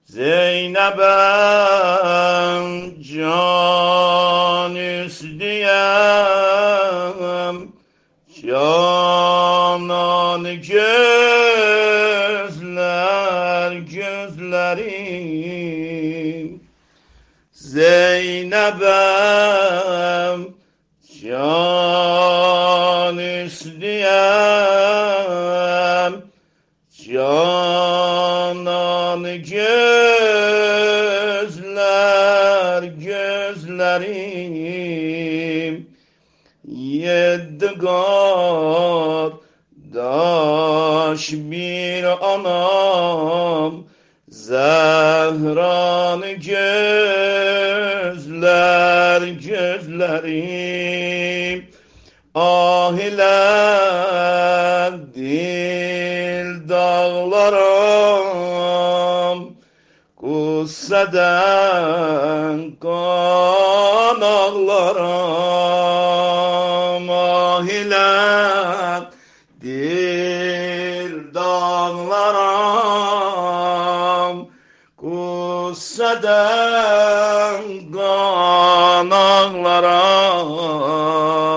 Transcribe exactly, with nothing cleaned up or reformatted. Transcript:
Zeynep'em can üstüyem, canan gözler gözlerim. Zeynep'em can üstüyem, canan gözler gözlerim. Yedi kardeş bir anam, Zehran gözler gözlerim. Ah ile dil dağlarım, Kusseden kan ağlarım. Ah ile dil dağlarım, Kusseden kan ağlarım.